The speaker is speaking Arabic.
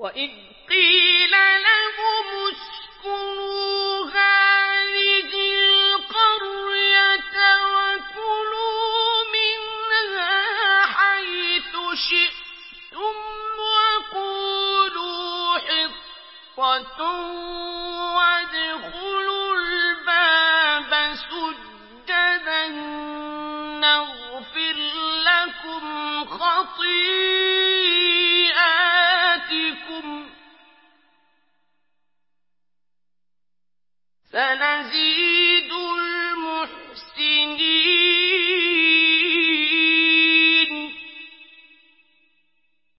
وَإِذْ قِيلَ لَهُمُ اسْكُنُوا هَٰذِهِ الْقَرْيَةَ وَكُلُوا مِنْهَا حَيْثُ شِئْتُمْ وَقُولُوا حِطَّةٌ وَادْخُلُوا الْبَابَ سُجَّدًا نَّغْفِرْ لَكُمْ خَطِيئَاتِكُمْ سَنَزِيدُ الْمُحْسِنِينَ